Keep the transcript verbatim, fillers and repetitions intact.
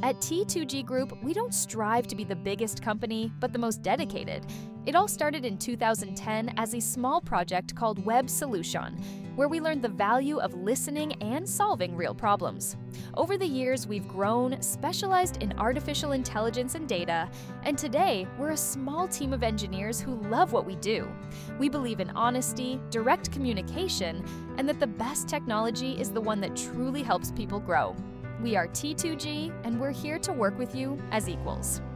At T two G Group, we don't strive to be the biggest company, but the most dedicated. It all started in two thousand ten as a small project called Web Solution, where we learned the value of listening and solving real problems. Over the years, we've grown, specialized in artificial intelligence and data, and today we're a small team of engineers who love what we do. We believe in honesty, direct communication, and that the best technology is the one that truly helps people grow. We are T two G, and we're here to work with you as equals.